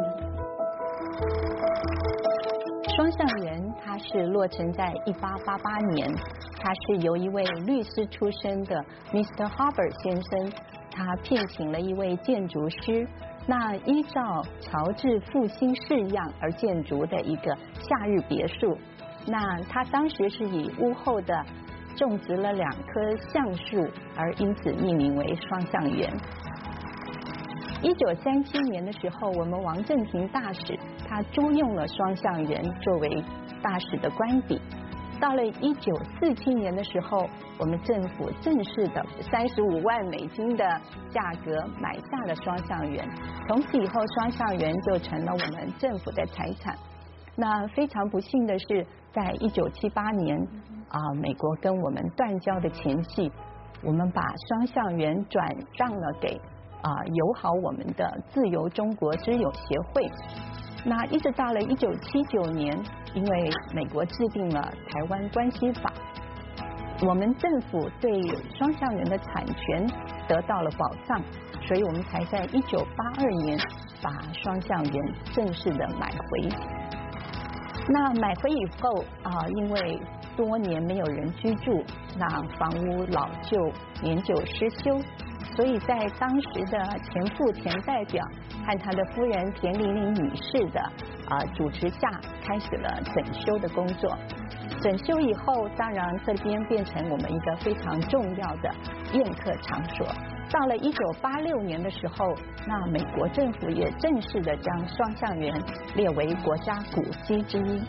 双橡园它是落成在1888年，它是由一位律师出身的 Mr. Hubbard 先生，他聘请了一位建筑师。那依照乔治复兴式样而建筑的一个夏日别墅，那他当时是以屋后的种植了2棵橡树，而因此命名为双橡园。1937年的时候，我们王正廷大使他租用了双橡园作为大使的官邸。到了1947年的时候，我们政府正式的35万美金的价格买下了双橡园，从此以后双橡园就成了我们政府的财产。那非常不幸的是，在1978年美国跟我们断交的前夕，我们把双橡园转让了给友好我们的自由中国之友协会。那一直到了1979年，因为美国制定了台湾关系法，我们政府对双橡园的产权得到了保障，所以我们才在1982年把双橡园正式的买回。那买回以后因为多年没有人居住，那房屋老旧、年久失修，所以在当时的前副田代表和他的夫人田玲玲女士的主持下，开始了整修的工作。整修以后，当然这边变成我们一个非常重要的宴客场所。 到了1986年的时候，那美国政府也正式的将双橡园列为国家古迹之一。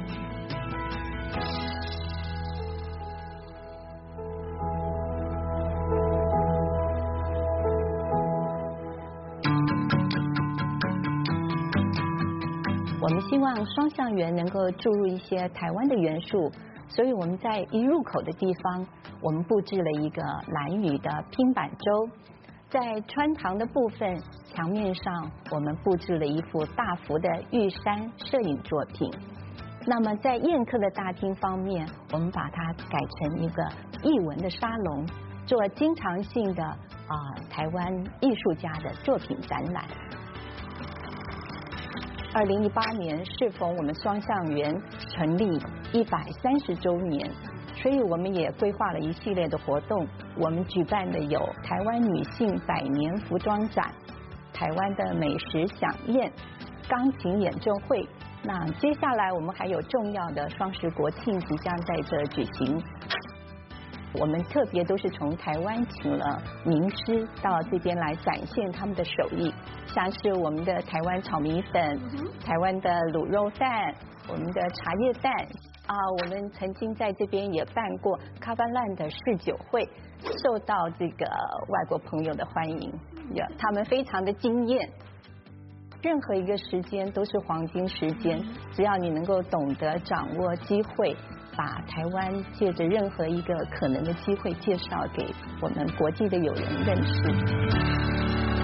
我们希望双橡园能够注入一些台湾的元素，所以我们在一入口的地方，我们布置了一个兰屿的拼板舟。在穿堂的部分，墙面上我们布置了一幅大幅的玉山摄影作品。那么在宴客的大厅方面，我们把它改成一个艺文的沙龙，做经常性的台湾艺术家的作品展览。2018年适逢我们双橡园成立130周年，所以我们也规划了一系列的活动。我们举办的有台湾女性100年服装展、台湾的美食飨宴、钢琴演奏会。那接下来我们还有重要的双十国庆即将在这举行。我们特别都是从台湾请了名师到这边来展现他们的手艺，像是我们的台湾炒米粉、台湾的卤肉蛋、我们的茶叶蛋我们曾经在这边也办过卡巴兰的试酒会，受到这个外国朋友的欢迎，他们非常的惊艳。任何一个时间都是黄金时间，只要你能够懂得掌握机会，把台湾借着任何一个可能的机会介绍给我们国际的友人认识。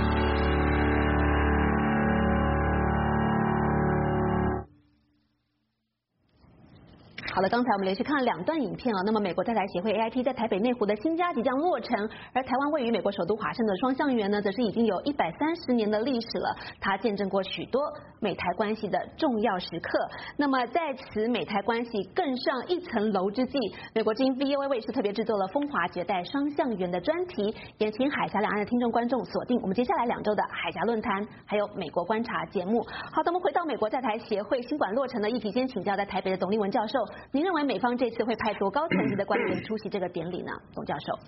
好了，刚才我们连续看了2段影片那么美国在台协会 AIT 在台北内湖的新家即将落成，而台湾位于美国首都华盛顿的双橡园呢，则是已经有130年的历史了。它见证过许多美台关系的重要时刻。那么在此美台关系更上一层楼之际，美国之音 VOA 卫视特别制作了风华绝代双橡园的专题，也请海峡两岸的听众观众锁定我们接下来2周的海峡论坛，还有美国观察节目。好的，我们回到美国在台协会新馆落成的议题，先请教在台北的董立文教授。您认为美方这次会派多高层级的官员出席这个典礼呢？董教授。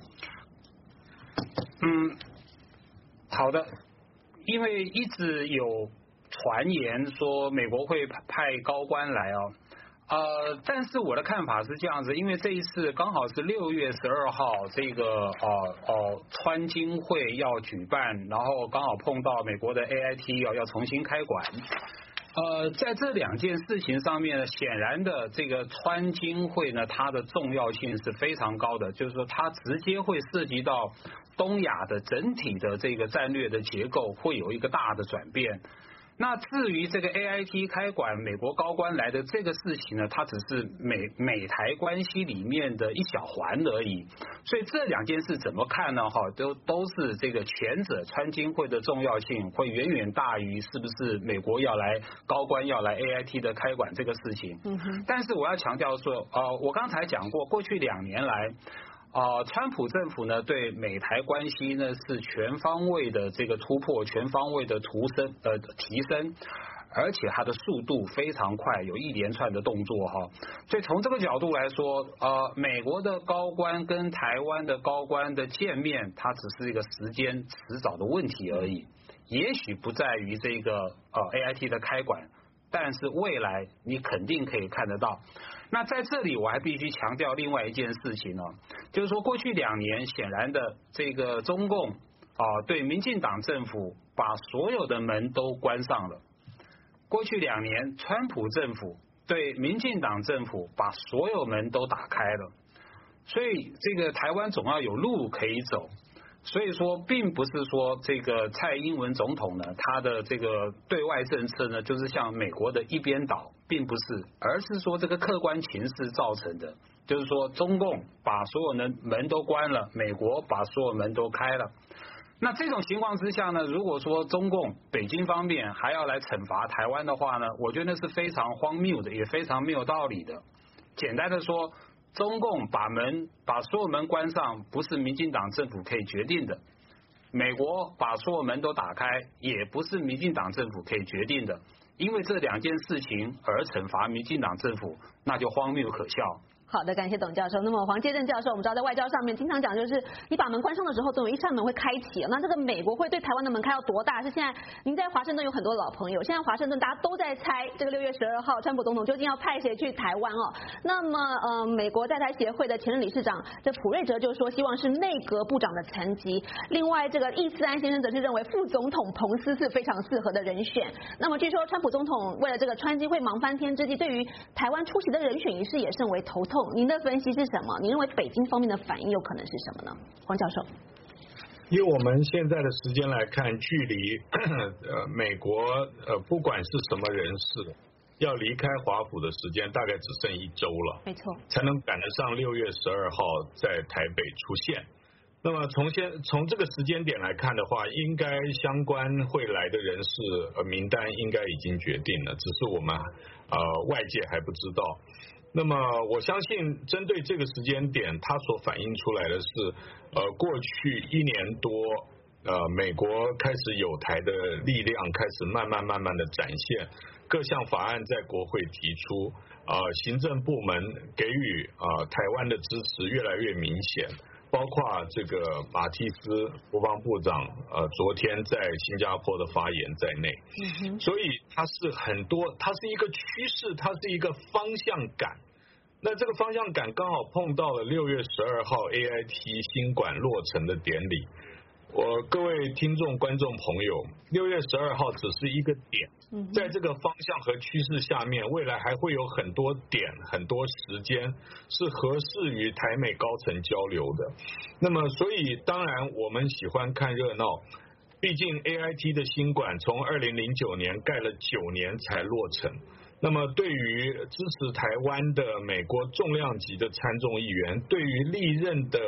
好的，因为一直有传言说美国会派高官来但是我的看法是这样子，因为这一次刚好是6月12号这个川金会要举办，然后刚好碰到美国的 AIT 要重新开馆。在这2件事情上面呢，显然的这个川金会呢，它的重要性是非常高的，就是说它直接会涉及到东亚的整体的这个战略的结构会有一个大的转变。那至于这个 AIT 开馆，美国高官来的这个事情呢，它只是美台关系里面的一小环而已。所以这2件事怎么看呢？都是这个前者川金会的重要性会远远大于是不是美国要来高官要来 AIT 的开馆这个事情。但是我要强调说，我刚才讲过，过去2年来。川普政府呢对美台关系呢是全方位的这个突破，全方位的提升，而且它的速度非常快，有一连串的动作所以从这个角度来说，美国的高官跟台湾的高官的见面，它只是一个时间迟早的问题而已，也许不在于这个AIT 的开馆，但是未来你肯定可以看得到。那在这里我还必须强调另外一件事情就是说过去2年显然的这个中共对民进党政府把所有的门都关上了，过去2年川普政府对民进党政府把所有门都打开了，所以这个台湾总要有路可以走。所以说并不是说这个蔡英文总统呢他的这个对外政策呢就是像美国的一边倒，并不是，而是说这个客观情势造成的，就是说中共把所有的门都关了，美国把所有门都开了。那这种情况之下呢，如果说中共北京方面还要来惩罚台湾的话呢，我觉得是非常荒谬的，也非常没有道理的。简单的说，中共把所有门关上，不是民进党政府可以决定的；美国把所有门都打开，也不是民进党政府可以决定的。因为这2件事情而惩罚民进党政府，那就荒谬可笑， 好的，感谢董教授。那么黄介正教授，我们知道在外交上面经常讲，就是你把门关上的时候，总有一扇门会开启。那这个美国会对台湾的门开到多大？是现在您在华盛顿有很多老朋友，现在华盛顿大家都在猜，这个6月12号川普总统究竟要派谁去台湾哦？那么美国在台协会的前任理事长这普瑞哲就说，希望是内阁部长的层级。另外，这个易思安先生则是认为副总统彭斯是非常适合的人选。那么据说川普总统为了这个川金会忙翻天之际，对于台湾出席的人选一事也甚为头痛。您的分析是什么？您认为北京方面的反应有可能是什么呢？黄教授， 以我们现在的时间来看，距离美国不管是什么人士要离开华府的时间大概只剩1周了， 没错， 才能赶得上6月12号在台北出现。那么从这个时间点来看的话，应该相关会来的人士名单应该已经决定了，只是我们外界还不知道。那么我相信针对这个时间点，它所反映出来的是过去1年多美国开始有台的力量开始慢慢的展现，各项法案在国会提出，行政部门给予台湾的支持越来越明显，包括这个马蒂斯国防部长昨天在新加坡的发言在内，所以它是它是一个趋势，它是一个方向感。那这个方向感刚好碰到了6月12号 AIT 新馆落成的典礼。各位听众观众朋友，6月12号只是一个点，在这个方向和趋势下面，未来还会有很多点很多时间是合适于台美高层交流的。那么所以当然我们喜欢看热闹，毕竟 AIT 的新馆从2009年盖了9年才落成，那么对于支持台湾的美国重量级的参众议员，对于历任的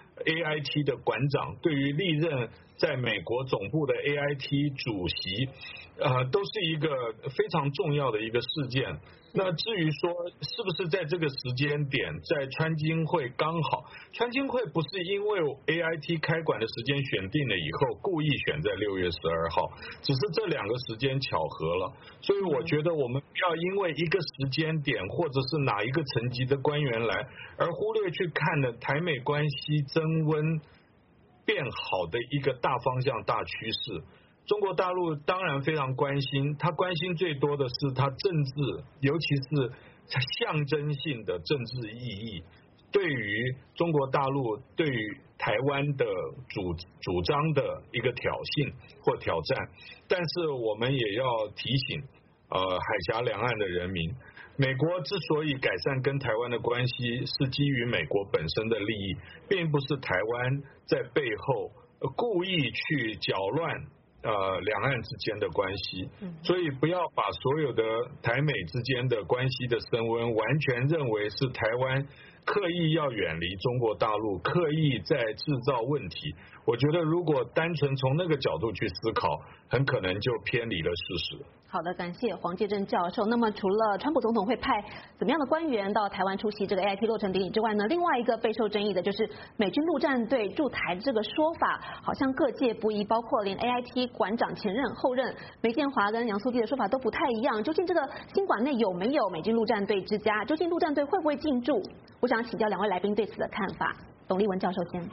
AIT 的馆长，对于历任在美国总部的 AIT 主席，都是一个非常重要的一个事件。那至于说是不是在这个时间点，在川金会刚好，川金会不是因为 AIT 开馆的时间选定了以后故意选在6月12号，只是这2个时间巧合了。所以我觉得我们不要因为一个时间点或者是哪一个层级的官员来，而忽略去看了台美关系增温变好的一个大方向大趋势。中国大陆当然非常关心，他关心最多的是他政治，尤其是象征性的政治意义，对于中国大陆对于台湾的主张的一个挑衅或挑战。但是我们也要提醒海峡两岸的人民，美国之所以改善跟台湾的关系，是基于美国本身的利益，并不是台湾在背后故意去搅乱两岸之间的关系。所以不要把所有的台美之间的关系的升温完全认为是台湾刻意要远离中国大陆，刻意在制造问题。我觉得如果单纯从那个角度去思考，很可能就偏离了事实。 好的，感谢黄介正教授。那么除了川普总统会派怎么样的官员到台湾出席这个 AIT 落成典礼之外呢，另外一个备受争议的就是美军陆战队驻台这个说法，好像各界不一，包括连 AIT 馆长前任后任梅建华跟杨素基的说法都不太一样。究竟这个新馆内有没有美军陆战队之家？究竟陆战队会不会进驻？我想请教2位来宾对此的看法。董立文教授先。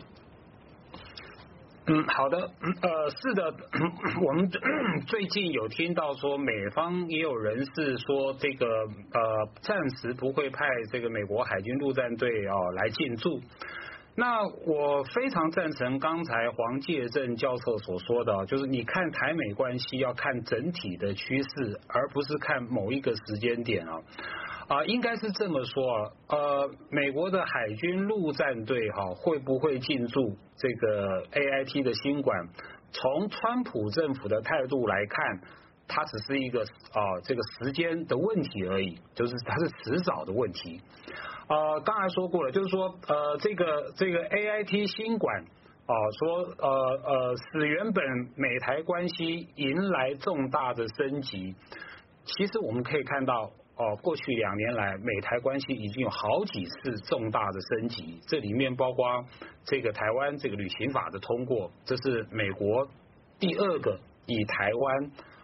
好的，是的，我们最近有听到说美方也有人士说这个暂时不会派这个美国海军陆战队来进驻。那我非常赞成刚才黄介正教授所说的，就是你看台美关系要看整体的趋势，而不是看某一个时间点应该是这么说，美国的海军陆战队会不会进驻这个 AIT 的新馆？从川普政府的态度来看，它只是一个这个时间的问题而已，就是它是迟早的问题。刚才说过了，就是说这个 AIT 新馆说使原本美台关系迎来重大的升级。其实我们可以看到过去2年来美台关系已经有好几次重大的升级，这里面包括这个台湾这个旅行法的通过，这是美国第2个以台湾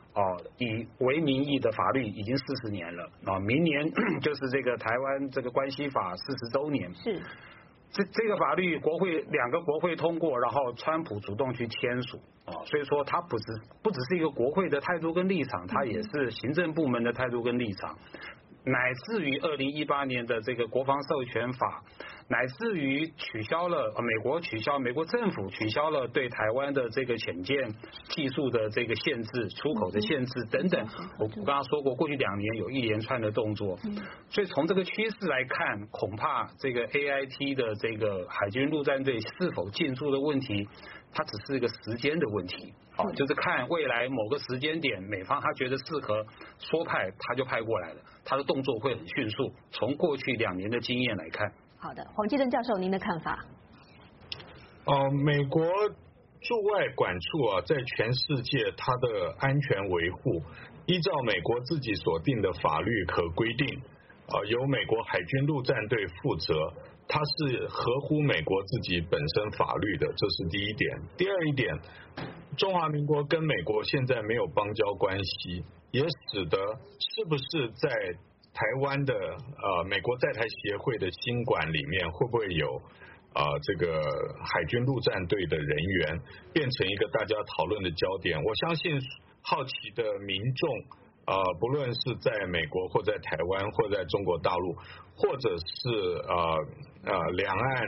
以为名义的法律已经40年了啊，明年就是这个台湾这个关系法40周年。 是。 这个法律2个国会通过，然后川普主动去签署所以说它不只是一个国会的态度跟立场，它也是行政部门的态度跟立场，乃至于2018年的这个国防授权法，乃至于取消了美国政府取消了对台湾的这个潜舰技术的这个限制、出口的限制等等。我刚刚说过，过去2年有一连串的动作，所以从这个趋势来看，恐怕这个 AIT 的这个海军陆战队是否进驻的问题，它只是一个时间的问题。就是看未来某个时间点，美方他觉得适合说派，他就派过来了，他的动作会很迅速。从过去2年的经验来看。 好的，黄继正教授，您的看法？ 美国驻外管处啊，在全世界它的安全维护，依照美国自己所定的法律可规定，由美国海军陆战队负责，它是合乎美国自己本身法律的，这是第一点。第二一点，中华民国跟美国现在没有邦交关系，也使得是不是在台湾的美国在台协会的新馆里面会不会有这个海军陆战队的人员，变成一个大家讨论的焦点。我相信好奇的民众不论是在美国或在台湾或在中国大陆，或者是两岸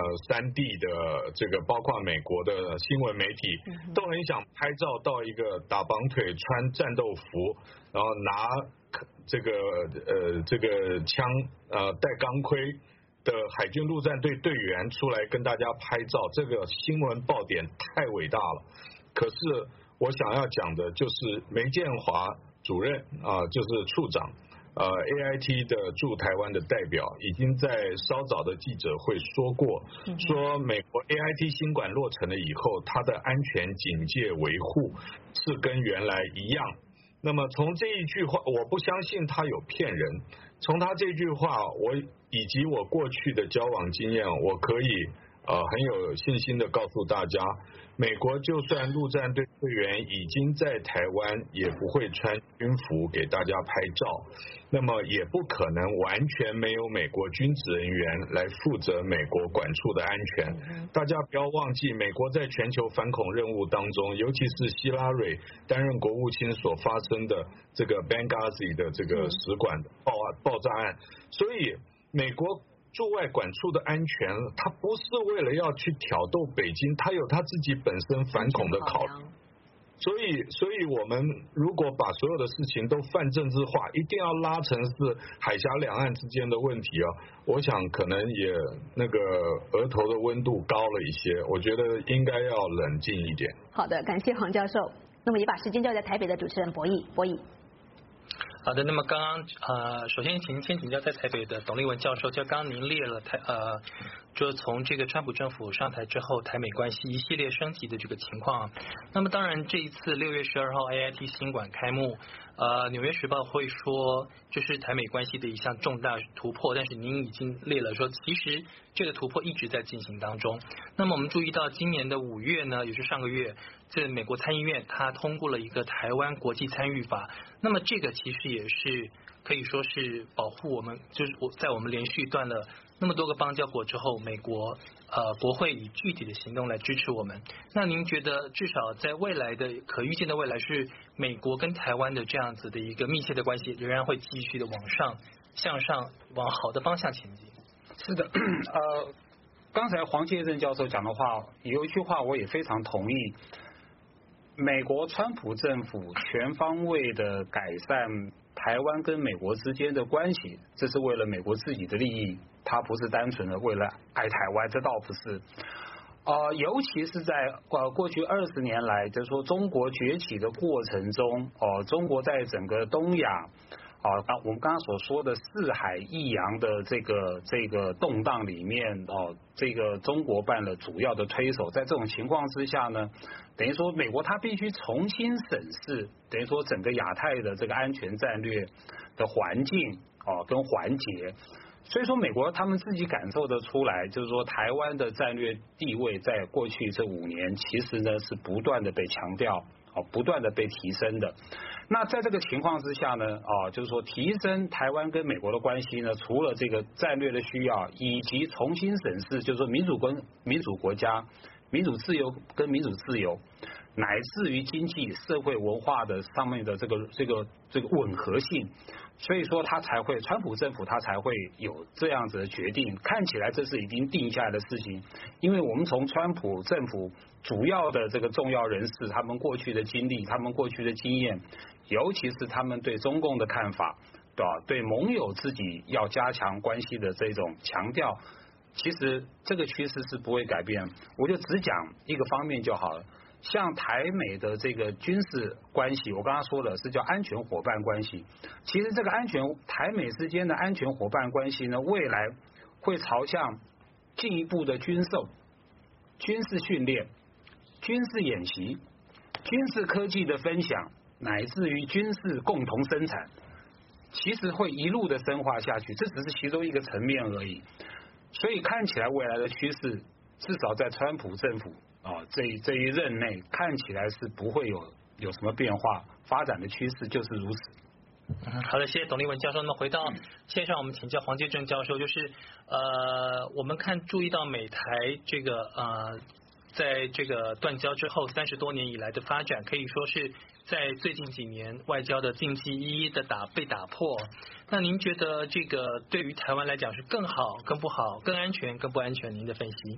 3地的这个包括美国的新闻媒体，都很想拍照到一个打绑腿穿战斗服，然后拿这个枪带钢盔的海军陆战队队员出来跟大家拍照，这个新闻爆点太伟大了。可是我想要讲的就是梅建华主任就是处长AIT 的驻台湾的代表已经在稍早的记者会说过，说美国 AIT 新馆落成了以后，它的安全警戒维护是跟原来一样。那么从这一句话，我不相信他有骗人。从他这句话，我以及我过去的交往经验，我可以很有信心的告诉大家，美国就算陆战队队员已经在台湾，也不会穿军服给大家拍照，那么也不可能完全没有美国军职人员来负责美国管处的安全。大家不要忘记，美国在全球反恐任务当中，尤其是希拉蕊担任国务卿所发生的这个 Benghazi 的这个使馆爆炸案，所以美国驻外管处的安全，它不是为了要去挑逗北京，它有它自己本身反恐的考量。所以我们如果把所有的事情都泛政治化，一定要拉成是海峡两岸之间的问题我想可能也那个额头的温度高了一些，我觉得应该要冷静一点。 好的，感谢黄教授。那么也把时间交在台北的主持人博弈。 好的，那么刚刚首先先请教在台北的董立文教授，就刚刚您列了就是从这个川普政府上台之后，台美关系一系列升级的这个情况。那么当然这一次6月12号 AIT 新馆开幕，纽约时报会说这是台美关系的一项重大突破，但是您已经列了说其实这个突破一直在进行当中。那么我们注意到今年的5月呢，也是上个月，这美国参议院它通过了一个台湾国际参与法，那么这个其实也是可以说是保护我们，就是在我们连续断了那么多个邦交国之后，美国国会以具体的行动来支持我们。那您觉得至少在未来的可预见的未来，是美国跟台湾的这样子的一个密切的关系仍然会继续的向上往好的方向前进？ 是的，刚才黄介正教授讲的话，有一句话我也非常同意。美国川普政府全方位的改善台湾跟美国之间的关系，这是为了美国自己的利益，它不是单纯的为了爱台湾，这倒不是。尤其是在过去20年来，就是说中国崛起的过程中，中国在整个东亚我们刚刚所说的四海一洋的这个动荡里面，这个中国扮了主要的推手。在这种情况之下呢，等于说美国它必须重新审视，等于说整个亚太的这个安全战略的环境跟环节。所以说美国他们自己感受得出来，就是说台湾的战略地位在过去这5年其实呢是不断的被强调不断的被提升的。那在这个情况之下呢，就是说提升台湾跟美国的关系呢，除了这个战略的需要，以及重新审视，就是说民主跟民主国家、民主自由跟民主自由，乃至于经济、社会、文化的上面的这个吻合性，所以说川普政府他才会有这样子的决定。看起来这是已经定下来的事情，因为我们从川普政府主要的这个重要人士，他们过去的经历、他们过去的经验，尤其是他们对中共的看法，对吧？对盟友自己要加强关系的这种强调，其实这个趋势是不会改变。我就只讲一个方面就好了。像台美的这个军事关系，我刚刚说了是叫安全伙伴关系。其实这个台美之间的安全伙伴关系呢，未来会朝向进一步的军售、军事训练、军事演习、军事科技的分享，乃至于军事共同生产，其实会一路的深化下去。这只是其中一个层面而已。所以看起来未来的趋势，至少在川普政府这一任内，看起来是不会有什么变化，发展的趋势就是如此。 好的，谢谢董立文教授。那么回到线上，我们请教黄介正教授，就是我们注意到美台这个在这个断交之后30多年以来的发展，可以说是在最近几年外交的禁忌一一的被打破。那您觉得这个对于台湾来讲是更好、更不好、更安全、更不安全？您的分析？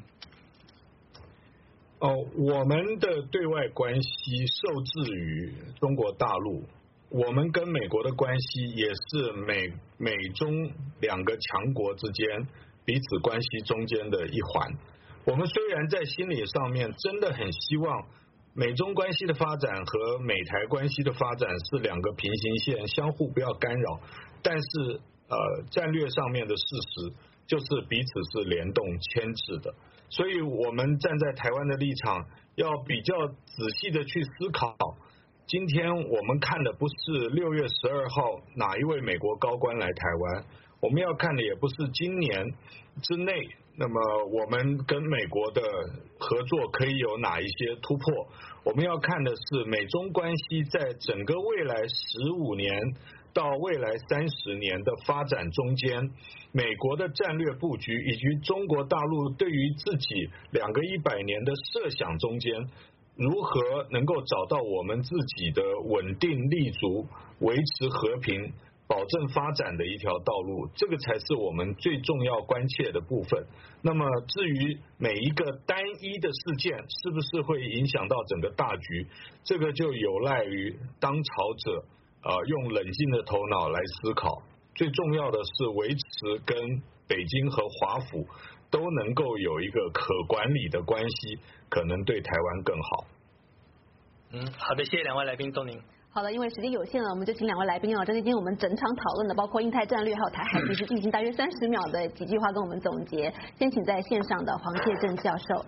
我们的对外关系受制于中国大陆，我们跟美国的关系也是美中两个强国之间彼此关系中间的一环。我们虽然在心理上面真的很希望美中关系的发展和美台关系的发展是两个平行线，相互不要干扰，但是战略上面的事实就是彼此是联动牵制的。所以我们站在台湾的立场，要比较仔细的去思考，今天我们看的不是6月12号哪一位美国高官来台湾，我们要看的也不是今年之内那么我们跟美国的合作可以有哪一些突破，我们要看的是美中关系在整个未来15年到未来30年的发展中间，美国的战略布局以及中国大陆对于自己2个100年的设想中间，如何能够找到我们自己的稳定立足、维持和平、保证发展的一条道路，这个才是我们最重要关切的部分。那么至于每一个单一的事件是不是会影响到整个大局，这个就有赖于当朝者用冷静的头脑来思考。最重要的是维持跟北京和华府都能够有一个可管理的关系，可能对台湾更好。 好的，谢谢2位来宾，董宁。 好了，因为时间有限了，我们就请2位来宾针对今天我们整场讨论的，包括印太战略还有台海局势进行大约30秒的几句话跟我们总结。先请在线上的黄介正教授。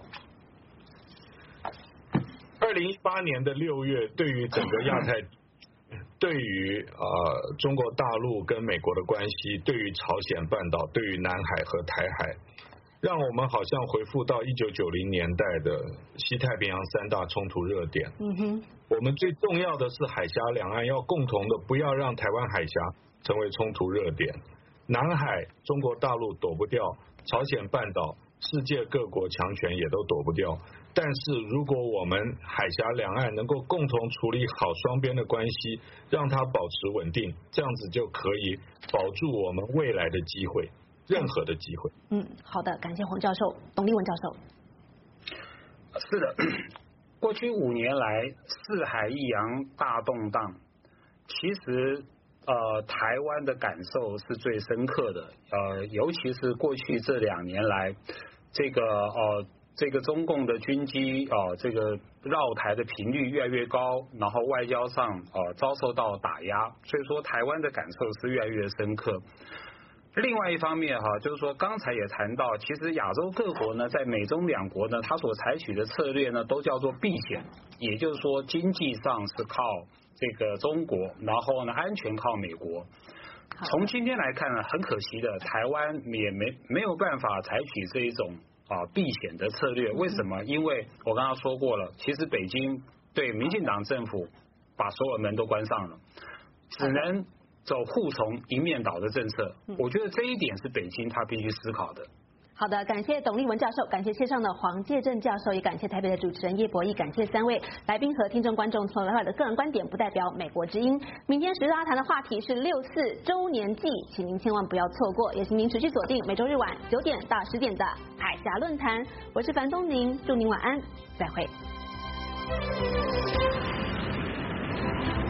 2018年的6月，对于整个亚太，对于中国大陆跟美国的关系，对于朝鲜半岛，对于南海和台海，让我们好像回复到1990年代的西太平洋3大冲突热点。我们最重要的是海峡两岸要共同的，不要让台湾海峡成为冲突热点。南海中国大陆躲不掉，朝鲜半岛世界各国强权也都躲不掉。但是如果我们海峡两岸能够共同处理好双边的关系，让它保持稳定，这样子就可以保住我们未来的机会，任何的机会。 好的，感谢黄教授。董立文教授。 是的，过去5年来四海一洋大动荡，其实台湾的感受是最深刻的。尤其是过去这2年来，这个中共的军机这个绕台的频率越来越高，然后外交上遭受到打压，所以说台湾的感受是越来越深刻。另外一方面就是说刚才也谈到，其实亚洲各国呢，在美中两国呢，它所采取的策略呢，都叫做避险，也就是说经济上是靠这个中国，然后呢安全靠美国。从今天来看呢，很可惜的，台湾也没有办法采取这一种避险的策略。为什么？因为我刚刚说过了，其实北京对民进党政府把所有门都关上了，只能走护从一面倒的政策。我觉得这一点是北京他必须思考的。 好的，感谢董立文教授，感谢线上的黄介正教授，也感谢台北的主持人叶博弈，感谢3位来宾和听众观众所发表的个人观点，不代表美国之音。明天时事阿谈的话题是64周年祭，请您千万不要错过，也请您持续锁定每周日晚9点到10点的海峡论坛。我是樊东宁，祝您晚安，再会。